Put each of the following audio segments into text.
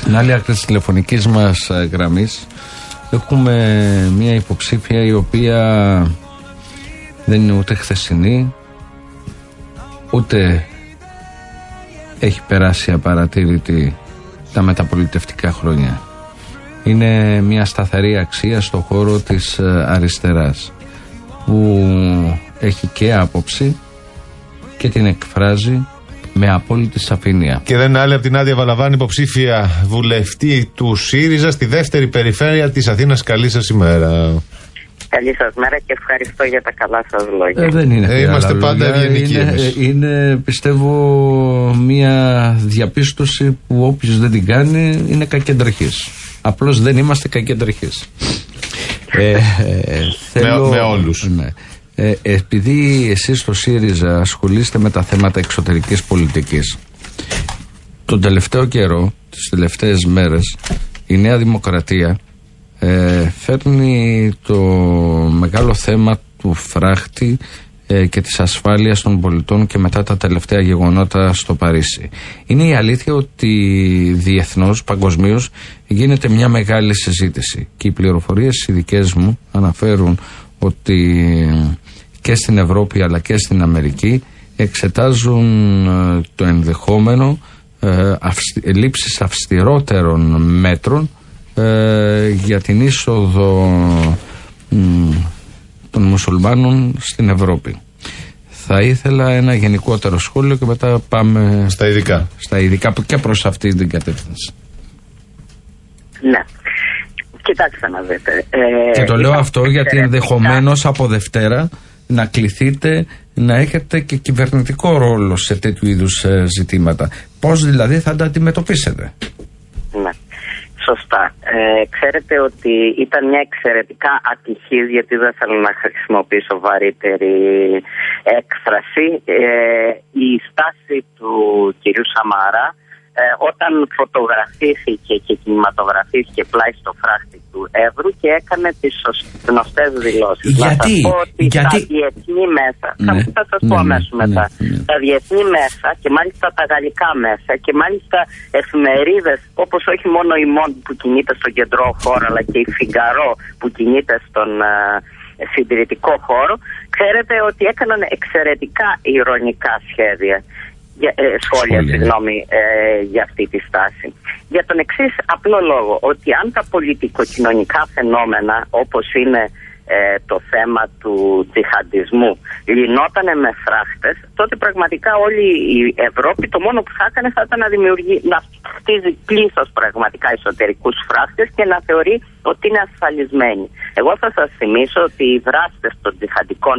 Στην άλλη άκρη της τηλεφωνικής μας γραμμής έχουμε μια υποψήφια η οποία δεν είναι ούτε χθεσινή, ούτε έχει περάσει απαρατήρητη τα μεταπολιτευτικά χρόνια. Είναι μια σταθερή αξία στον χώρο της αριστεράς που έχει και άποψη και την εκφράζει με απόλυτη σαφήνεια. Και δεν είναι άλλη από την Νάντια Βαλαβάνη, υποψήφια βουλευτή του ΣΥΡΙΖΑ στη δεύτερη περιφέρεια της Αθήνας. Καλή σας ημέρα. Καλή σας μέρα και ευχαριστώ για τα καλά σας λόγια. Δεν είναι είμαστε πάντα ευγενικοί. Είναι πιστεύω μια διαπίστωση που όποιος δεν την κάνει είναι κακεντρεχής. Απλώς δεν είμαστε κακεντρεχείς. Με όλους. Ναι. Επειδή εσείς στο ΣΥΡΙΖΑ ασχολείστε με τα θέματα εξωτερικής πολιτικής, τον τελευταίο καιρό, τις τελευταίες μέρες, η Νέα Δημοκρατία φέρνει το μεγάλο θέμα του φράχτη και της ασφάλειας των πολιτών και μετά τα τελευταία γεγονότα στο Παρίσι. Είναι η αλήθεια ότι διεθνώς, παγκοσμίως, γίνεται μια μεγάλη συζήτηση και οι πληροφορίες οι δικές μου αναφέρουν ότι και στην Ευρώπη αλλά και στην Αμερική εξετάζουν το ενδεχόμενο λήψης αυστηρότερων μέτρων για την είσοδο των μουσουλμάνων στην Ευρώπη. Θα ήθελα ένα γενικότερο σχόλιο και μετά πάμε στα ειδικά και προς αυτή την κατεύθυνση. Ναι. Κοιτάξτε να δείτε. Και το λέω αυτό γιατί ενδεχομένως από Δευτέρα να κληθείτε να έχετε και κυβερνητικό ρόλο σε τέτοιου είδους ζητήματα. Πώς δηλαδή θα τα αντιμετωπίσετε? Ναι. Σωστά. Ξέρετε ότι ήταν μια εξαιρετικά ατυχής, γιατί δεν θέλω να χρησιμοποιήσω βαρύτερη έκφραση, η στάση του κυρίου Σαμαρά όταν φωτογραφήθηκε και κινηματογραφήθηκε πλάι στο φράχτη του Εύρου και έκανε τις γνωστές δηλώσεις. Γιατί? Να σας πω ότι τα διεθνή μέσα, θα σας πω αμέσως μετά, τα διεθνή μέσα και μάλιστα τα γαλλικά μέσα και μάλιστα εφημερίδες όπως όχι μόνο η Μόντ που κινείται στον κεντρό χώρο αλλά και η Φιγκαρό που κινείται στον συντηρητικό χώρο, ξέρετε ότι έκαναν εξαιρετικά ειρωνικά σχόλια για αυτή τη στάση. Για τον εξής απλό λόγο, ότι αν τα πολιτικοκοινωνικά φαινόμενα όπως είναι το θέμα του τζιχαντισμού λυνότανε με φράχτες, τότε πραγματικά όλη η Ευρώπη το μόνο που θα έκανε θα ήταν να χτίζει πλήθος πραγματικά εσωτερικούς φράχτες και να θεωρεί ότι είναι ασφαλισμένη. Εγώ θα σας θυμίσω ότι οι δράστες των τζιχαντικών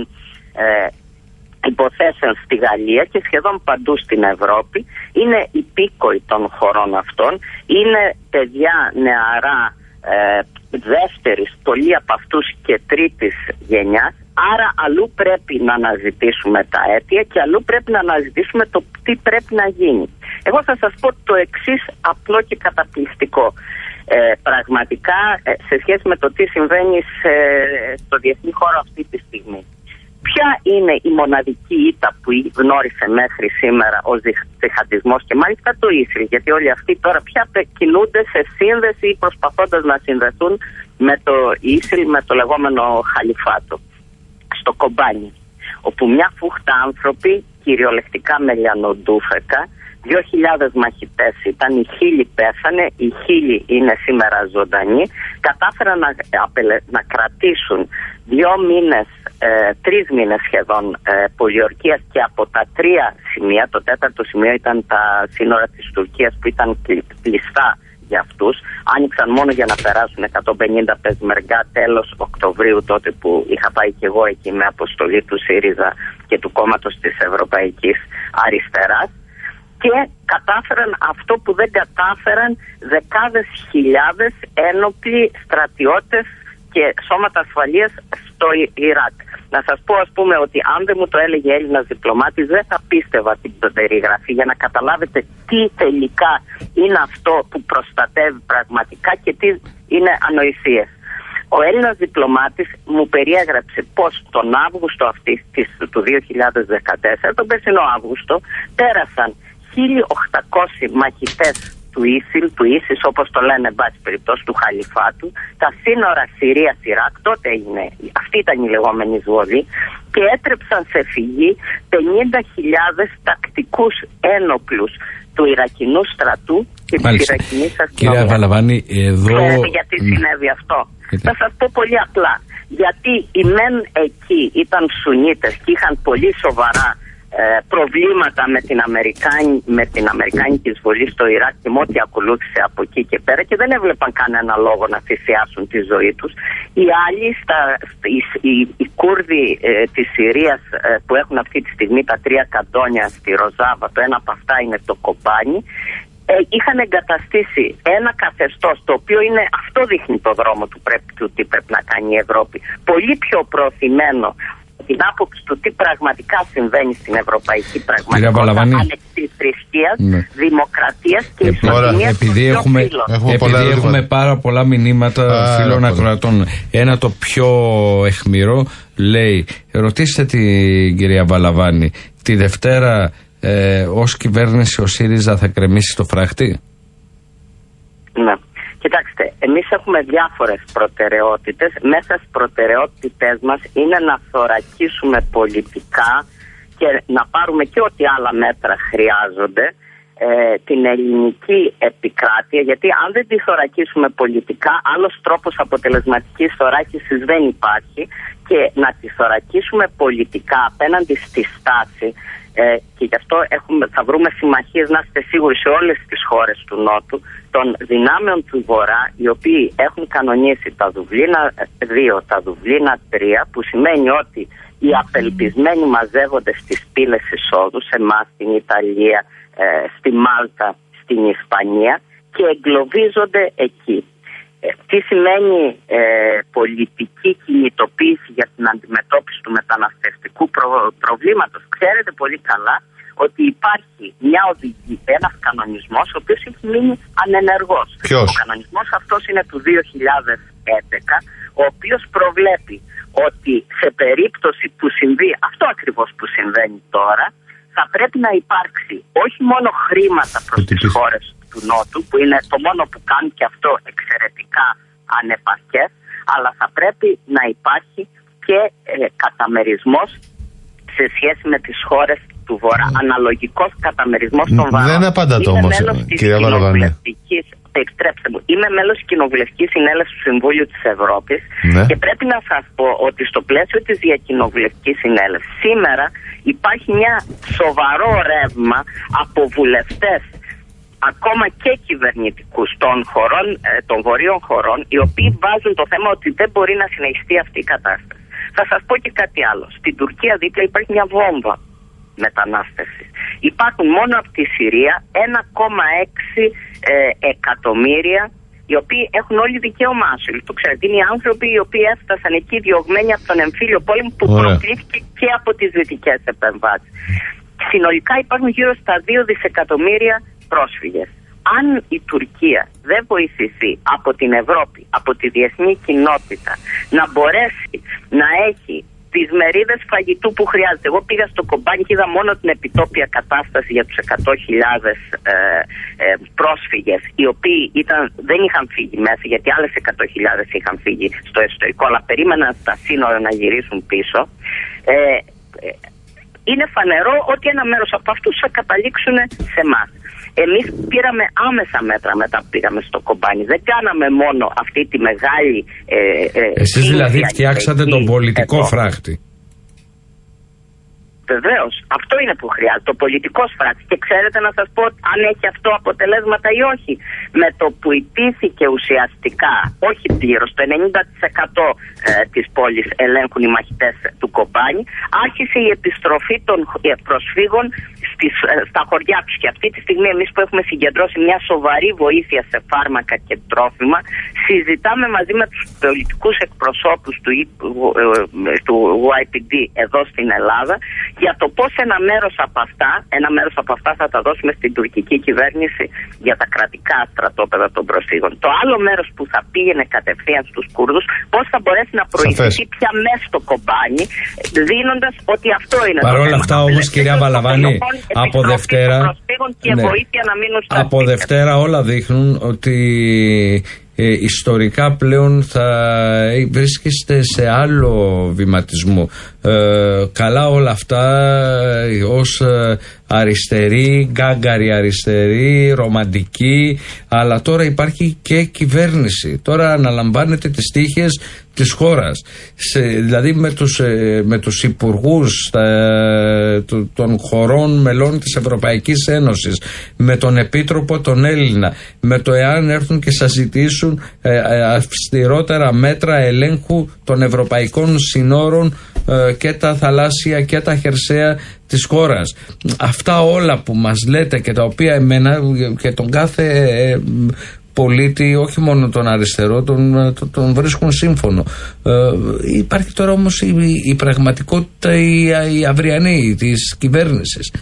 υποθέσεων στη Γαλλία και σχεδόν παντού στην Ευρώπη είναι υπήκοοι των χωρών αυτών, είναι παιδιά νεαρά δεύτερης, πολλοί από αυτούς και τρίτης γενιάς, άρα αλλού πρέπει να αναζητήσουμε τα αίτια και αλλού πρέπει να αναζητήσουμε το τι πρέπει να γίνει. Εγώ θα σας πω το εξής απλό και καταπληκτικό. Πραγματικά σε σχέση με το τι συμβαίνει στο διεθνή χώρο αυτή τη στιγμή. Ποια είναι η μοναδική ήττα που γνώρισε μέχρι σήμερα ο τζιχαντισμός και μάλιστα το Ίσραήλ, γιατί όλοι αυτοί τώρα πια κινούνται σε σύνδεση ή προσπαθώντας να συνδεθούν με το Ίσραήλ, με το λεγόμενο χαλιφάτο, στο Κομπάνι, όπου μια φούχτα άνθρωποι, κυριολεκτικά με λιανοντούφεκα, 2.000 μαχητές ήταν, οι 1.000 πέθανε, οι 1.000 είναι σήμερα ζωντανοί, κατάφεραν να κρατήσουν 2 μήνες, 3 μήνες σχεδόν πολιορκίας και από τα 3 σημεία, το 4ο σημείο ήταν τα σύνορα της Τουρκίας που ήταν κλειστά για αυτούς, άνοιξαν μόνο για να περάσουν 150 πεσμεργά τέλος Οκτωβρίου, τότε που είχα πάει και εγώ εκεί με αποστολή του ΣΥΡΙΖΑ και του κόμματος της Ευρωπαϊκής Αριστεράς. Και κατάφεραν αυτό που δεν κατάφεραν δεκάδες χιλιάδες ένοπλοι στρατιώτες και σώματα ασφαλείας στο Ιράκ. Να σας πω ας πούμε ότι αν δεν μου το έλεγε Έλληνας διπλωμάτης δεν θα πίστευα την περιγραφή, για να καταλάβετε τι τελικά είναι αυτό που προστατεύει πραγματικά και τι είναι ανοησίες. Ο Έλληνας διπλωμάτης μου περιέγραψε πως τον Αύγουστο του 2014, τον περσινό Αύγουστο, πέρασαν 1.800 μαχητές του Ίσιλ, του Ίσης όπως το λένε εν πάση περιπτώσει, του Χαλιφάτου, τα σύνορα Συρίας-Ιράκ, τότε αυτή ήταν η λεγόμενη εισβολή, και έτρεψαν σε φυγή 50.000 τακτικούς ένοπλους του Ιρακινού στρατού και της Ιρακινής αστυνομίας. Κυρία Βαλαβάνη, εδώ... Ξέρετε γιατί συνέβη αυτό? Θα σας πω πολύ απλά. Γιατί οι μεν εκεί ήταν Σουνίτες και είχαν πολύ σοβαρά προβλήματα με την Αμερικάνικη εισβολή στο Ιράκ και με ό,τι ακολούθησε από εκεί και πέρα, και δεν έβλεπαν κανένα λόγο να θυσιάσουν τη ζωή τους. Οι άλλοι, οι Κούρδοι της Συρίας που έχουν αυτή τη στιγμή τα 3 καντόνια στη Ροζάβα, το ένα από αυτά είναι το Κομπάνι, είχαν εγκαταστήσει ένα καθεστώς το οποίο είναι, αυτό δείχνει το δρόμο του τι πρέπει να κάνει η Ευρώπη, πολύ πιο προωθημένο την άποψη του τι πραγματικά συμβαίνει στην ευρωπαϊκή πραγματικότητα, ανεξής θρησκείας, δημοκρατίας και ισοτιμίας των δύο φύλων. Επειδή έχουμε πάρα πολλά μηνύματα φίλων ακροατών, ένα το πιο αιχμηρό λέει, ρωτήστε την κυρία Βαλαβάνη, τη Δευτέρα ως κυβέρνηση ο ΣΥΡΙΖΑ θα κρεμίσει το φράχτη? Ναι. Κοιτάξτε, εμείς έχουμε διάφορες προτεραιότητες. Μέσα στις προτεραιότητες μας είναι να θωρακίσουμε πολιτικά και να πάρουμε και ό,τι άλλα μέτρα χρειάζονται την ελληνική επικράτεια, γιατί αν δεν τη θωρακίσουμε πολιτικά, άλλος τρόπος αποτελεσματικής θωράκισης δεν υπάρχει, και να τη θωρακίσουμε πολιτικά απέναντι στη στάση, και γι' αυτό θα βρούμε συμμαχίες, να είστε σίγουροι, σε όλες τις χώρες του Νότου, των δυνάμεων του Βορρά, οι οποίοι έχουν κανονίσει τα Δουβλίνα 2, τα Δουβλίνα 3, που σημαίνει ότι οι απελπισμένοι μαζεύονται στις πύλες εισόδου, σε εμάς, στην Ιταλία, στη Μάλτα, στην Ισπανία, και εγκλωβίζονται εκεί. Τι σημαίνει πολιτική κινητοποίηση για την αντιμετώπιση του μεταναστευτικού προβλήματος? Ξέρετε πολύ καλά ότι υπάρχει ένας κανονισμός ο οποίος έχει μείνει ανενεργός. Ποιος? Ο κανονισμός αυτός είναι του 2011, ο οποίος προβλέπει ότι σε περίπτωση που συμβεί αυτό ακριβώς που συμβαίνει τώρα, θα πρέπει να υπάρξει όχι μόνο χρήματα προς τις χώρες του Νότου, που είναι το μόνο που κάνει και αυτό εξαιρετικά ανεπαρκές, αλλά θα πρέπει να υπάρχει και καταμερισμός σε σχέση με τις χώρες του Βορρά, αναλογικός καταμερισμός των βαρών. Δεν απαντάτε όμως, κυρία Βαλαβάνη. Επιτρέψτε μου, είμαι μέλος της Κοινοβουλευτικής Συνέλευσης του Συμβούλιου της Ευρώπης, και πρέπει να σας πω ότι στο πλαίσιο της Διακοινοβουλευτικής Συνέλευσης σήμερα υπάρχει μια σοβαρό ρεύμα από βουλευτές, ακόμα και κυβερνητικούς των χωρών, των βορείων χωρών, οι οποίοι βάζουν το θέμα ότι δεν μπορεί να συνεχιστεί αυτή η κατάσταση. Θα σας πω και κάτι άλλο. Στην Τουρκία δίπλα υπάρχει μια βόμβα μετανάστευσης. Υπάρχουν μόνο από τη Συρία 1,6 εκατομμύρια, οι οποίοι έχουν όλοι δικαίωμα άσυλου. Το ξέρετε, είναι οι άνθρωποι οι οποίοι έφτασαν εκεί διωγμένοι από τον εμφύλιο πόλεμο που προκλήθηκε και από τις δυτικές επεμβάσεις. Συνολικά υπάρχουν γύρω στα 2 δισεκατομμύρια πρόσφυγες. Αν η Τουρκία δεν βοηθηθεί από την Ευρώπη, από τη διεθνή κοινότητα, να μπορέσει να έχει τις μερίδες φαγητού που χρειάζεται. Εγώ πήγα στο Κομπάνι και είδα μόνο την επιτόπια κατάσταση για τους 100.000 πρόσφυγες, οι οποίοι δεν είχαν φύγει μέσα, γιατί άλλες 100.000 είχαν φύγει στο εσωτερικό, αλλά περίμεναν στα σύνορα να γυρίσουν πίσω. Είναι φανερό ότι ένα μέρος από αυτούς θα καταλήξουν σε εμάς. Εμείς πήραμε άμεσα μέτρα μετά που πήγαμε στο Κομπάνι. Δεν κάναμε μόνο αυτή τη μεγάλη... Εσείς δηλαδή φτιάξατε τον πολιτικό φράχτη. Βεβαίως, αυτό είναι που χρειάζεται, το πολιτικό φράχτη. Και ξέρετε να σας πω αν έχει αυτό αποτελέσματα ή όχι. Με το που ιτήθηκε ουσιαστικά, όχι πλήρως, το 90% της πόλης ελέγχουν οι μαχητές του Κομπάνι, άρχισε η επιστροφή των προσφύγων στα χωριά τους. Και αυτή τη στιγμή εμείς που έχουμε συγκεντρώσει μια σοβαρή βοήθεια σε φάρμακα και τρόφιμα, συζητάμε μαζί με τους πολιτικούς εκπροσώπους του YPD εδώ στην Ελλάδα για το πώς ένα μέρος από αυτά θα τα δώσουμε στην τουρκική κυβέρνηση για τα κρατικά, στρατόπεδα των προσφύγων. Το άλλο μέρος που θα πήγαινε κατευθείαν στους Κούρδους, πώς θα μπορέσει να προηγηθεί πια μέσα στο κομπάνι, δίνοντας ότι αυτό είναι. Παρ' όλα αυτά όμως, κυρία Βαλαβάνη, από Δευτέρα, από Δευτέρα όλα δείχνουν ότι ιστορικά πλέον θα βρίσκεστε σε άλλο βηματισμό. Καλά όλα αυτά ως αριστερή, γκάγκαρη αριστερή, ρομαντική, αλλά τώρα υπάρχει και κυβέρνηση. Τώρα αναλαμβάνετε τις τύχες της χώρας. Δηλαδή με τους υπουργούς των χωρών μελών της Ευρωπαϊκής Ένωσης, με τον Επίτροπο τον Έλληνα, με το εάν έρθουν και σας ζητήσουν αυστηρότερα μέτρα ελέγχου των ευρωπαϊκών συνόρων και τα θαλάσσια και τα χερσαία της χώρας. Αυτά όλα που μας λέτε και τα οποία εμένα και τον κάθε πολίτη, όχι μόνο τον αριστερό, τον βρίσκουν σύμφωνο. Υπάρχει τώρα όμως η πραγματικότητα, η αυριανή της κυβέρνησης.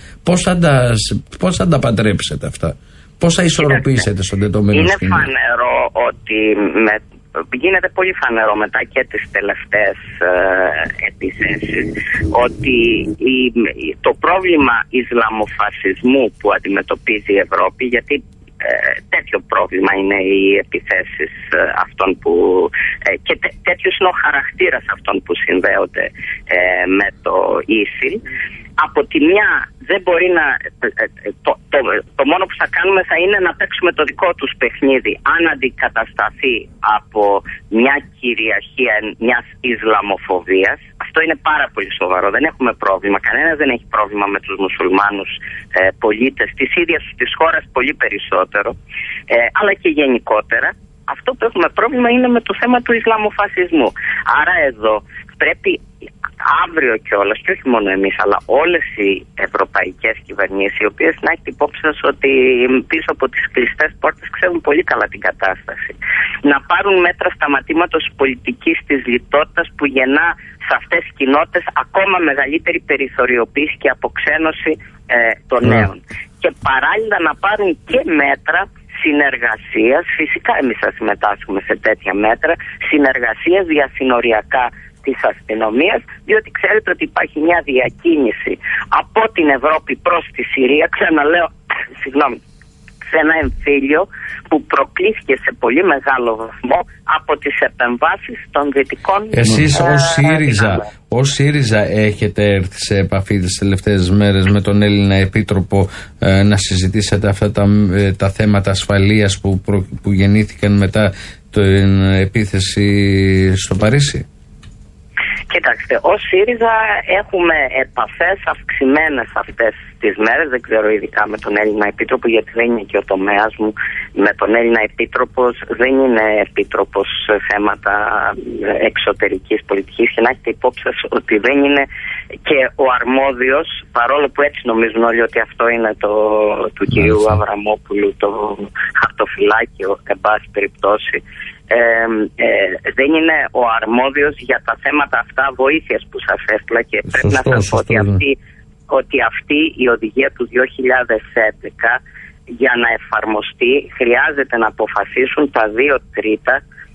Πώς θα τα παντρέψετε αυτά? Πώς θα ισορροπήσετε στον τετωμένο σκηνή? Είναι φανερό ότι γίνεται πολύ φανερό μετά και τις τελευταίες επιθέσεις ότι το πρόβλημα Ισλαμοφασισμού που αντιμετωπίζει η Ευρώπη, γιατί τέτοιο πρόβλημα είναι οι επιθέσεις αυτών που και τέτοιος είναι ο χαρακτήρας αυτών που συνδέονται με το ΙΣΙΛ. Από τη μια δεν μπορεί να το μόνο που θα κάνουμε θα είναι να παίξουμε το δικό τους παιχνίδι αν αντικατασταθεί από μια κυριαρχία μιας Ισλαμοφοβίας. Αυτό είναι πάρα πολύ σοβαρό. Δεν έχουμε πρόβλημα. Κανένας δεν έχει πρόβλημα με τους μουσουλμάνους πολίτες της ίδιας της χώρας, πολύ περισσότερο, αλλά και γενικότερα. Αυτό που έχουμε πρόβλημα είναι με το θέμα του Ισλαμοφασισμού. Άρα εδώ πρέπει αύριο κιόλας, και όχι μόνο εμείς, αλλά όλες οι ευρωπαϊκές κυβερνήσεις, οι οποίες να έχετε υπόψη σας ότι πίσω από τις κλειστές πόρτες ξέρουν πολύ καλά την κατάσταση, να πάρουν μέτρα σταματήματος πολιτικής της λιτότητας που γεννά σε αυτές τις κοινότητες ακόμα μεγαλύτερη περιθωριοποίηση και αποξένωση των νέων. Και παράλληλα να πάρουν και μέτρα συνεργασίας, φυσικά εμείς θα συμμετάσχουμε σε τέτοια μέτρα, συνεργασίας διασυνοριακά της αστυνομίας, διότι ξέρετε ότι υπάρχει μια διακίνηση από την Ευρώπη προς τη Συρία, ξαναλέω, σε ένα εμφύλιο που προκλήθηκε σε πολύ μεγάλο βαθμό από τις επεμβάσεις των δυτικών. Εσείς ως ΣΥΡΙΖΑ έχετε έρθει σε επαφή τις τελευταίες μέρες με τον Έλληνα Επίτροπο να συζητήσετε αυτά τα θέματα ασφαλείας που γεννήθηκαν μετά την επίθεση στο Παρίσι? Κοιτάξτε, ως ΣΥΡΙΖΑ έχουμε επαφές αυξημένες αυτές τις μέρες, δεν ξέρω ειδικά με τον Έλληνα Επίτροπο, γιατί δεν είναι και ο τομέας μου. Με τον Έλληνα Επίτροπο δεν είναι επίτροπος σε θέματα εξωτερικής πολιτικής, και να έχετε υπόψη σας ότι δεν είναι και ο αρμόδιος, παρόλο που έτσι νομίζουν όλοι ότι αυτό είναι του κυρίου Αβραμόπουλου, το χαρτοφυλάκιο, εν πάση περιπτώσει. Δεν είναι ο αρμόδιος για τα θέματα αυτά βοήθειας που σας έστειλα, και πρέπει να σας πω ότι αυτή η οδηγία του 2011 για να εφαρμοστεί χρειάζεται να αποφασίσουν τα 2 τρίτα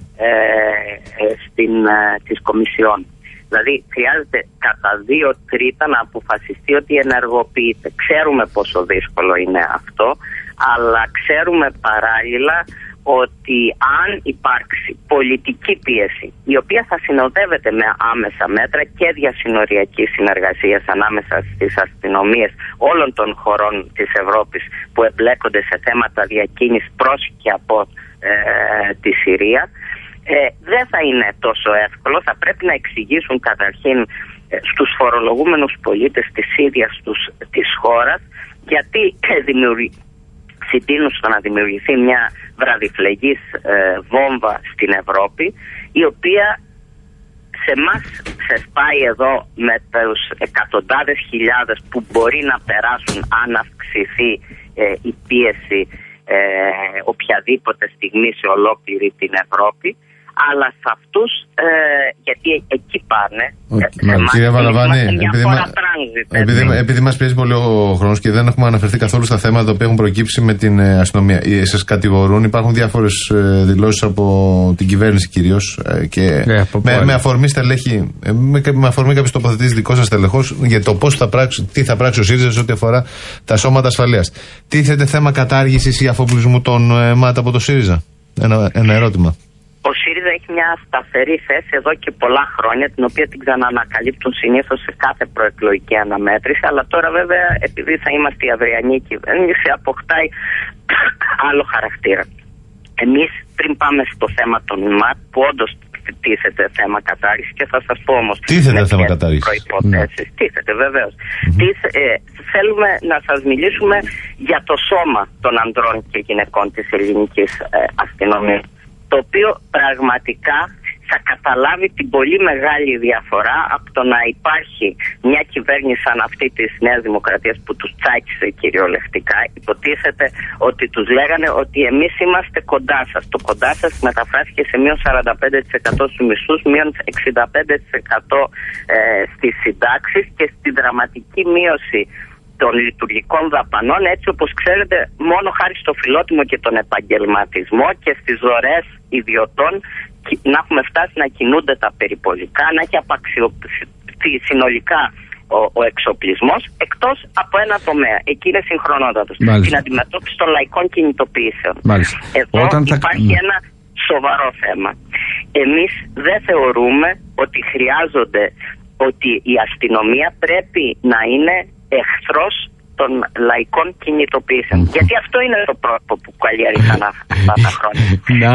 της Κομισιόν. Δηλαδή χρειάζεται κατά 2 τρίτα να αποφασιστεί ότι ενεργοποιείται. Ξέρουμε πόσο δύσκολο είναι αυτό, αλλά ξέρουμε παράλληλα ότι αν υπάρξει πολιτική πίεση, η οποία θα συνοδεύεται με άμεσα μέτρα και διασυνοριακή συνεργασία ανάμεσα στις αστυνομίες όλων των χωρών της Ευρώπης που εμπλέκονται σε θέματα διακίνησης προς και από τη Συρία, δεν θα είναι τόσο εύκολο. Θα πρέπει να εξηγήσουν καταρχήν στους φορολογούμενους πολίτες της ίδιας της χώρας γιατί συντείνουν στο να δημιουργηθεί μια βραδιφλεγής βόμβα στην Ευρώπη, η οποία σε εμάς ξεσπάει εδώ με τους εκατοντάδες χιλιάδες που μπορεί να περάσουν αν αυξηθεί η πίεση οποιαδήποτε στιγμή σε ολόκληρη την Ευρώπη, αλλά σε αυτούς, γιατί εκεί πάνε. Κύριε Βαλαβάνη, επειδή μας πιέζει πολύ ο χρόνος και δεν έχουμε αναφερθεί καθόλου στα θέματα που έχουν προκύψει με την αστυνομία, σας κατηγορούν, υπάρχουν διάφορες δηλώσεις από την κυβέρνηση κυρίως και με αφορμή στελέχη, με αφορμή κάποιες τοποθετήσεις δικό σας στελεχός για το τι θα πράξει ο ΣΥΡΙΖΑ σε ό,τι αφορά τα σώματα ασφαλείας. Τίθεται θέμα κατάργησης ή αφοπλισμού των ΜΑΤ από το ΣΥΡΙΖΑ? Ένα ερώτημα. Ο ΣΥΡΙΖΑ έχει μια σταθερή θέση εδώ και πολλά χρόνια, την οποία την ξαναανακαλύπτουν συνήθως σε κάθε προεκλογική αναμέτρηση. Αλλά τώρα, βέβαια, επειδή θα είμαστε η αυριανή κυβέρνηση, αποκτάει άλλο χαρακτήρα. Εμείς, πριν πάμε στο θέμα των ΜΑΤ, που όντως τίθεται θέμα κατάργηση, και θα σας πω όμως. Τίθεται θέμα κατάργηση. Προϋποθέσεις. Τίθεται, βεβαίως. Θέλουμε να σας μιλήσουμε για το σώμα των ανδρών και γυναικών της ελληνικής αστυνομίας, το οποίο πραγματικά θα καταλάβει την πολύ μεγάλη διαφορά από το να υπάρχει μια κυβέρνηση σαν αυτή της Νέας Δημοκρατίας που τους τσάκισε κυριολεκτικά. Υποτίθεται ότι τους λέγανε ότι εμείς είμαστε κοντά σας. Το κοντά σας μεταφράστηκε σε μείον 45% στους μισθούς, μείον 65% στις συντάξεις και στη δραματική μείωση των λειτουργικών δαπανών, έτσι όπως ξέρετε, μόνο χάρη στο φιλότιμο και τον επαγγελματισμό και στις δωρεές ιδιωτών να έχουμε φτάσει να κινούνται τα περιπολικά, να έχει απαξιοποιηθεί συνολικά ο εξοπλισμός, εκτός από ένα τομέα. Εκεί είναι συγχρονότατος. Την αντιμετώπιση των λαϊκών κινητοποιήσεων. Εδώ υπάρχει ένα σοβαρό θέμα. Εμείς δεν θεωρούμε ότι ότι η αστυνομία πρέπει να είναι εχθρός των λαϊκών κινητοποιήσεων. Γιατί αυτό είναι το πρότυπο που καλλιέργησαν αυτά τα χρόνια.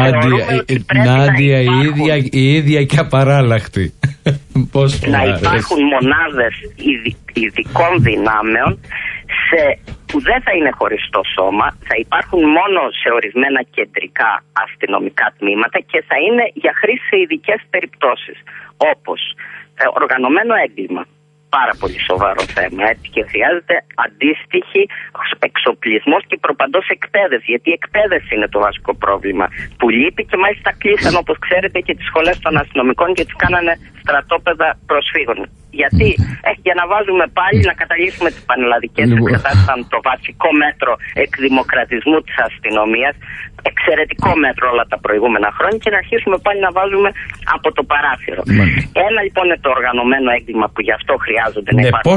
Νάντια, η ίδια και απαράλλαχτη. Να υπάρχουν μονάδες ειδικών δυνάμεων που δεν θα είναι χωριστό σώμα, θα υπάρχουν μόνο σε ορισμένα κεντρικά αστυνομικά τμήματα και θα είναι για χρήση σε ειδικές περιπτώσεις, όπως οργανωμένο έγκλημα. Πάρα πολύ σοβαρό θέμα, έτσι, και χρειάζεται αντίστοιχη εξοπλισμός και προπαντός εκπαίδευση, γιατί η εκπαίδευση είναι το βασικό πρόβλημα που λείπει και μάλιστα κλείσαν, όπως ξέρετε, και τις σχολές των αστυνομικών και τις κάνανε στρατόπεδα προσφύγων. Γιατί για να βάζουμε πάλι, να καταλήξουμε τις πανελλαδικές εξετάσεις σαν το βασικό μέτρο εκδημοκρατισμού της αστυνομίας, εξαιρετικό μέτρο όλα τα προηγούμενα χρόνια, και να αρχίσουμε πάλι να βάζουμε από το παράθυρο. Ένα λοιπόν είναι το οργανωμένο έγκλημα που γι' αυτό χρειάζονται να υπάρχουν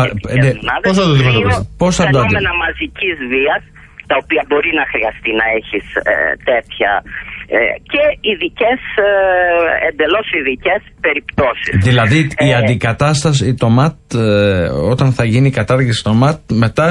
φαινόμενα μαζικής βίας, τα οποία μπορεί να χρειαστεί να έχεις τέτοια και ειδικές, εντελώς ειδικές περιπτώσεις. Δηλαδή η αντικατάσταση, το ΜΑΤ, όταν θα γίνει η κατάργηση στο ΜΑΤ, μετά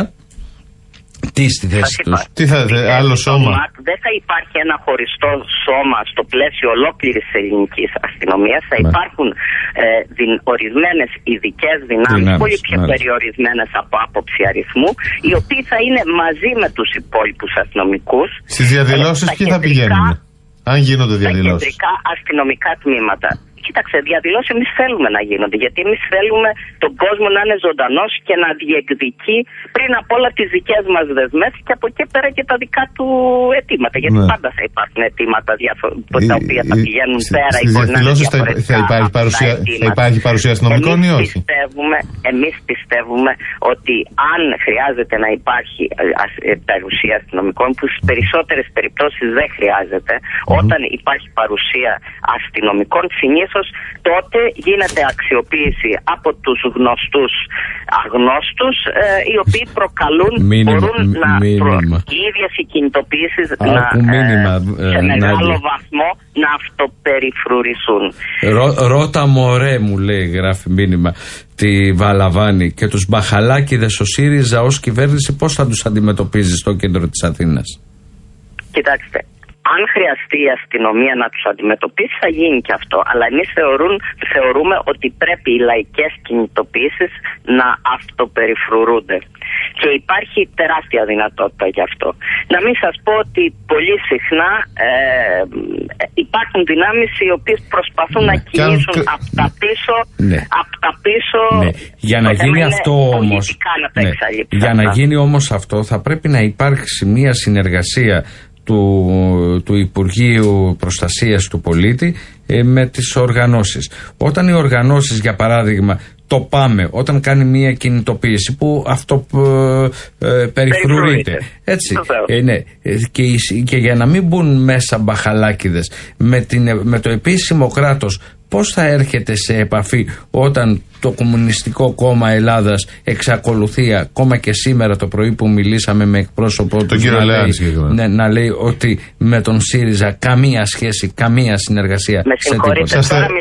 τι στη θέση τους? Τι θα άλλο σώμα? Δεν θα υπάρχει ένα χωριστό σώμα στο πλαίσιο ολόκληρης ελληνικής αστυνομίας. Θα υπάρχουν ορισμένες ειδικές δυνάμεις, πολύ πιο περιορισμένες από άποψη αριθμού, οι οποίοι θα είναι μαζί με τους υπόλοιπους αστυνομικούς. Στις διαδηλώσεις ποιοι θα πηγαίνουν, αν γίνονται διαδηλώσεις? Τα κεντρικά αστυνομικά τμήματα. Κοίταξε, διαδηλώσεις εμείς θέλουμε να γίνονται, γιατί εμείς θέλουμε τον κόσμο να είναι ζωντανός και να διεκδικεί πριν απ' όλα τις δικές μας δεσμεύσεις και από εκεί πέρα και τα δικά του αιτήματα. Γιατί πάντα θα υπάρχουν αιτήματα τα οποία θα πηγαίνουν πέρα ή μπορεί να είναι διαφορετικά. Θα υπάρχει παρουσία αστυνομικών ή όχι? Εμείς πιστεύουμε ότι αν χρειάζεται να υπάρχει παρουσία αστυνομικών, που στις περισσότερες περιπτώσεις δεν χρειάζεται, όταν υπάρχει παρουσία αστυνομικών, συνήθως τότε γίνεται αξιοποίηση από τους γνωστούς αγνώστους, οι οποίοι προκαλούν, μπορούν οι ίδιες οι κινητοποιήσεις σε μεγάλο βαθμό να αυτοπεριφρουρηθούν. Ρώτα μωρέ, μου λέει, γράφει μήνυμα τη Βαλαβάνη, και τους μπαχαλάκηδες ο ΣΥΡΙΖΑ ως κυβέρνηση πώς θα τους αντιμετωπίζει στο κέντρο της Αθήνας? Κοιτάξτε, αν χρειαστεί η αστυνομία να τους αντιμετωπίσει, θα γίνει και αυτό. Αλλά εμείς θεωρούμε ότι πρέπει οι λαϊκές κινητοποιήσεις να αυτοπεριφρουρούνται. Και υπάρχει τεράστια δυνατότητα γι' αυτό. Να μην σας πω ότι πολύ συχνά υπάρχουν δυνάμεις οι οποίες προσπαθούν να κινήσουν από τα πίσω. Για να γίνει αυτό όμως, για να γίνει όμως αυτό, θα πρέπει να υπάρξει μια συνεργασία του του Υπουργείου Προστασίας του Πολίτη με τις οργανώσεις. Όταν οι οργανώσεις, για παράδειγμα, το ΠΑΜΕ, όταν κάνει μια κινητοποίηση που αυτό περιφρουρείται, έτσι, ναι, και για να μην μπουν μέσα μπαχαλάκιδες με το επίσημο κράτος, πώς θα έρχεται σε επαφή όταν το Κομμουνιστικό Κόμμα Ελλάδας εξακολουθεί ακόμα και σήμερα το πρωί που μιλήσαμε με εκπρόσωπο του να λέει ότι με τον ΣΥΡΙΖΑ καμία σχέση, καμία συνεργασία. Με συγχωρείτε,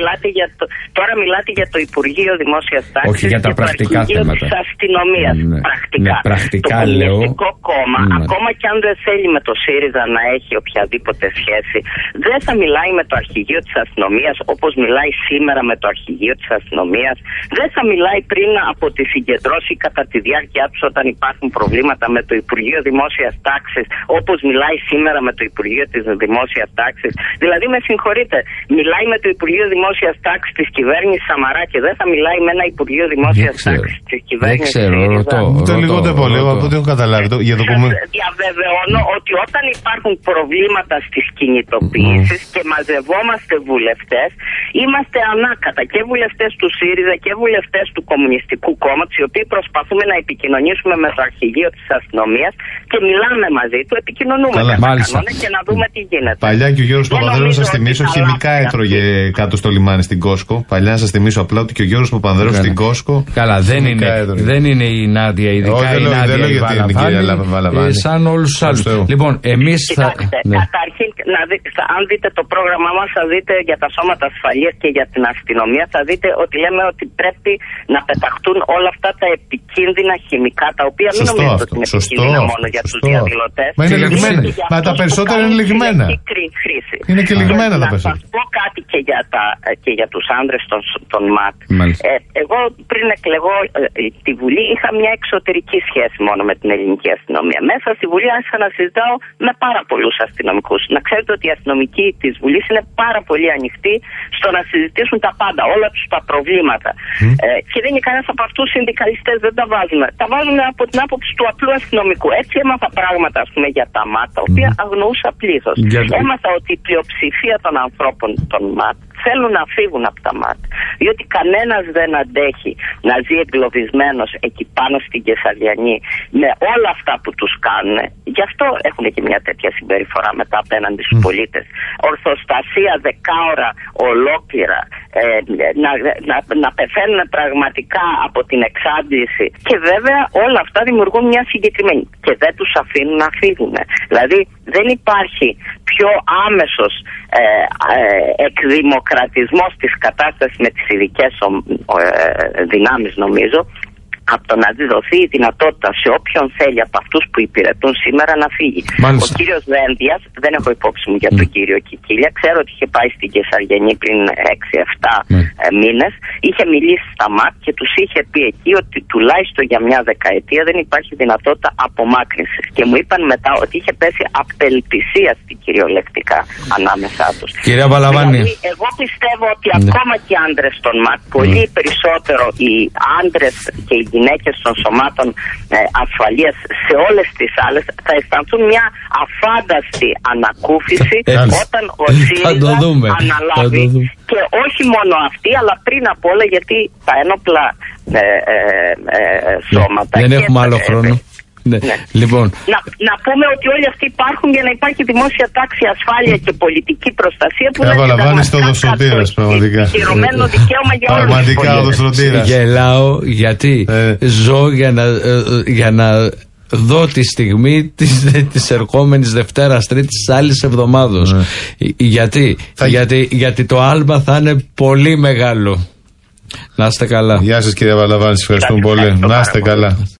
τώρα μιλάτε για το Υπουργείο Δημόσιας Τάξης. Όχι για τα πρακτικά θέματα. Της αστυνομίας. Πρακτικά. Το Κομμουνιστικό Κόμμα, ακόμα και αν δεν θέλει με το ΣΥΡΙΖΑ να έχει οποιαδήποτε σχέση, δεν θα μιλάει με το Αρχηγείο της Αστυνομίας όπως μιλάει σήμερα με το Αρχηγείο της Αστυνομίας. Δεν θα μιλάει πριν από τη συγκεντρώση κατά τη διάρκεια τους όταν υπάρχουν προβλήματα με το Υπουργείο Δημόσιας Τάξης, όπως μιλάει σήμερα με το Υπουργείο της Δημόσιας Τάξης. Δηλαδή, με συγχωρείτε, μιλάει με το Υπουργείο Δημόσιας Τάξης της κυβέρνησης Σαμαρά και δεν θα μιλάει με ένα Υπουργείο Δημόσιας Τάξης της κυβέρνησης ΣΥΡΙΖΑ. Το λιγότερο πολύ, από ό,τι έχω καταλάβει. Διαβεβαιώνω ότι όταν υπάρχουν προβλήματα στις κινητοποιήσεις και μαζευόμαστε βουλευτές, είμαστε ανάκατα και βουλευτές του ΣΥΡΙΖΑ και βουλευτές του Κομμουνιστικού Κόμματος, οι οποίοι προσπαθούμε να επικοινωνήσουμε με το Αρχηγείο της Αστυνομίας και μιλάμε μαζί του, επικοινωνούμε και να δούμε τι γίνεται. Παλιά και ο Γιώργος Παπανδρέου, να σας θυμίσω, χημικά έτρωγε κάτω στο λιμάνι στην Κόσκο. Παλιά, να σας θυμίσω απλά ότι και ο Γιώργος Παπανδρέου στην Κόσκο. Καλά, δεν είναι η Νάντια, ειδικά η Νάντια η Βαλαβάνη, σαν όλους τους άλλους. Λοιπόν, εμείς θα. Καταρχήν, αν δείτε το πρόγραμμά μας, θα δείτε για τα σώματα ασφαλείας και για την αστυνομία, θα δείτε ότι λέμε ότι πρέπει να πεταχτούν όλα αυτά τα επικίνδυνα χημικά, τα οποία μην νομίζετε ότι είναι επικίνδυνα μόνο για τους διαδηλωτές. Μα είναι λιγμένα. Μα τα περισσότερα είναι λιγμένα. Είναι και λιγμένα τα περισσότερα. Να σας πω κάτι και για τους άνδρες των ΜΑΤ. Εγώ πριν εκλεγώ τη Βουλή είχα μια εξωτερική σχέση μόνο με την ελληνική αστυνομία. Μέσα στη Βουλή άρχισα να συζητάω με πάρα πολλούς αστυνομικούς. Να ξέρετε ότι οι αστυνομικοί της Βουλής είναι πάρα πολύ ανοιχτοί στο να συζητήσουν τα πάντα, όλα τους τα προβλήματα. Και δεν είναι κανένας από αυτούς συνδικαλιστές, δεν τα βάζουν. Τα βάζουν από την άποψη του απλού αστυνομικού. Έτσι έμαθα πράγματα, ας πούμε, για τα ΜΑΤ, τα οποία αγνοούσα πλήθος. Έμαθα ότι η πλειοψηφία των ανθρώπων των ΜΑΤ θέλουν να φύγουν από τα ΜΑΤ. Διότι κανένας δεν αντέχει να ζει εγκλωβισμένος εκεί πάνω στην Κεσαριανή με όλα αυτά που τους κάνουν. Γι' αυτό έχουν και μια τέτοια συμπεριφορά μετά απέναντι στους πολίτες. Ορθοστασία 10 ώρα ολόκληρα, να πεθαίνουν πραγματικά από την εξάντληση. Και βέβαια όλα αυτά δημιουργούν μια συγκεκριμένη. Και δεν τους αφήνουν να φύγουν. Δηλαδή δεν υπάρχει πιο άμεσος εκδημοκρατισμός της κατάστασης με τις ειδικές δυνάμεις, νομίζω, από το να δοθεί η δυνατότητα σε όποιον θέλει από αυτούς που υπηρετούν σήμερα να φύγει. Μάλιστα. Ο κύριος Δένδιας, δεν έχω υπόψη μου για τον κύριο Κικίλια, ξέρω ότι είχε πάει στην Κεσαριανή πριν 6-7 μήνες, είχε μιλήσει στα ΜΑΤ και τους είχε πει εκεί ότι τουλάχιστον για μια δεκαετία δεν υπάρχει δυνατότητα απομάκρυνσης. Και μου είπαν μετά ότι είχε πέσει απελπισίαστη κυριολεκτικά ανάμεσά τους. Κυρία Βαλαβάνη. Δηλαδή, εγώ πιστεύω ότι ακόμα και οι άντρες των ΜΑΤ, πολύ περισσότερο οι άντρες και οι γυναίκες των σωμάτων ασφαλείας σε όλες τις άλλες θα αισθανθούν μια αφάνταστη ανακούφιση όταν ο ΣΥΡΙΖΑ αναλάβει. Και όχι μόνο αυτοί, αλλά πριν απ' όλα γιατί τα ένοπλα σώματα. Δεν έχουμε άλλο χρόνο. Ναι. Λοιπόν. Να πούμε ότι όλοι αυτοί υπάρχουν για να υπάρχει δημόσια τάξη, ασφάλεια και πολιτική προστασία που δεν είναι στο Οδοστρωτήρας, πραγματικά. Κυρωμένο δικαίωμα για όλους. Πραγματικά Οδοστρωτήρας. Γελάω γιατί ζω για να δω τη στιγμή της ερχόμενης Δευτέρας, Τρίτης, άλλης εβδομάδος. Γιατί το άλμα θα είναι πολύ μεγάλο. Να είστε καλά. Γεια σας κύριε Βαλαβάνη, ευχαριστούμε πολύ. Να είστε καλά.